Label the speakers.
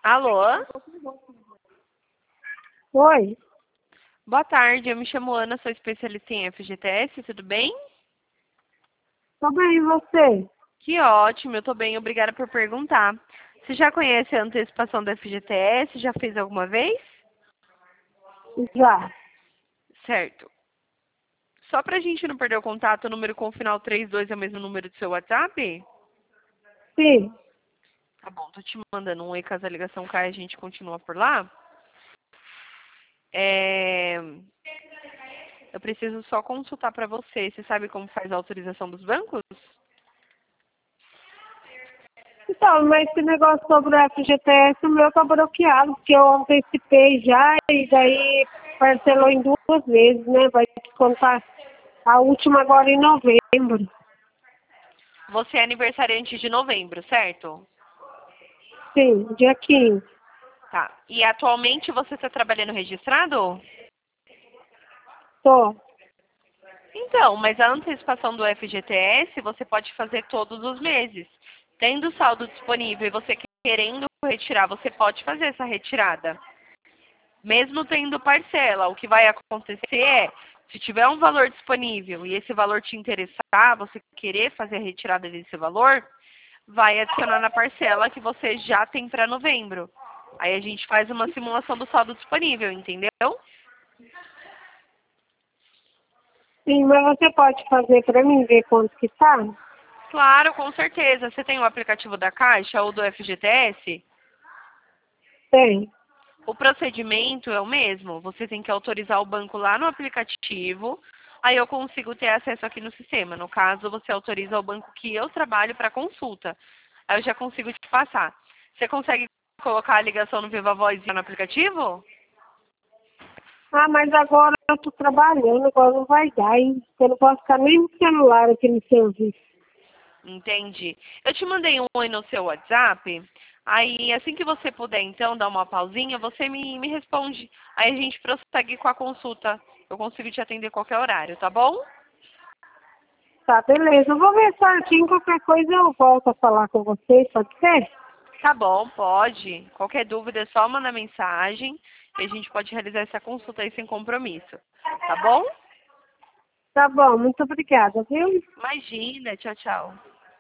Speaker 1: Alô?
Speaker 2: Oi,
Speaker 1: Boa tarde, eu me chamo Ana, sou especialista em FGTS, tudo bem?
Speaker 2: tudo bem, e você?
Speaker 1: Que ótimo, eu tô bem, obrigada por perguntar. Você já conhece a antecipação do FGTS? Já fez alguma vez?
Speaker 2: Já.
Speaker 1: Certo. Só pra gente não perder o contato, o número com o final 32 é o mesmo número do seu WhatsApp?
Speaker 2: Sim.
Speaker 1: Tá bom, tô te mandando um oi, caso a ligação caia, a gente continua por lá. É... Eu preciso só consultar pra você. Você sabe como faz a autorização dos bancos?
Speaker 2: Então, mas esse negócio sobre o FGTS, o meu tá bloqueado, porque eu antecipei já e daí parcelou em 2 vezes, né? Vai descontar a última agora em novembro.
Speaker 1: Você é aniversariante de novembro, certo?
Speaker 2: Sim, dia 15.
Speaker 1: Tá. E atualmente você está trabalhando registrado?
Speaker 2: Tô.
Speaker 1: Então, mas a antecipação do FGTS você pode fazer todos os meses. Tendo saldo disponível e você querendo retirar, você pode fazer essa retirada. Mesmo tendo parcela, o que vai acontecer é, se tiver um valor disponível e esse valor te interessar, você querer fazer a retirada desse valor, vai adicionar na parcela que você já tem para novembro. Aí a gente faz uma simulação do saldo disponível, entendeu?
Speaker 2: Sim, mas você pode fazer para mim ver quanto que tá?
Speaker 1: Claro, com certeza. Você tem o aplicativo da Caixa ou do FGTS?
Speaker 2: Tem.
Speaker 1: O procedimento é o mesmo. Você tem que autorizar o banco lá no aplicativo. Aí eu consigo ter acesso aqui no sistema. No caso, você autoriza o banco que eu trabalho para consulta. Aí eu já consigo te passar. Você consegue colocar a ligação no Viva Voz no aplicativo?
Speaker 2: Ah, mas agora eu tô trabalhando, agora não vai dar, hein? Eu não posso ficar nem no celular aqui no serviço.
Speaker 1: Entendi. Eu te mandei um oi no seu WhatsApp. Aí, assim que você puder, então, dar uma pausinha, você me responde. Aí a gente prossegue com a consulta. Eu consigo te atender qualquer horário, tá bom?
Speaker 2: Tá, beleza. Eu vou ver certinho, qualquer coisa eu volto a falar com vocês, pode ser?
Speaker 1: Tá bom, pode. Qualquer dúvida é só mandar mensagem e a gente pode realizar essa consulta aí sem compromisso. Tá bom?
Speaker 2: Tá bom, muito obrigada, viu?
Speaker 1: Imagina. Tchau, tchau.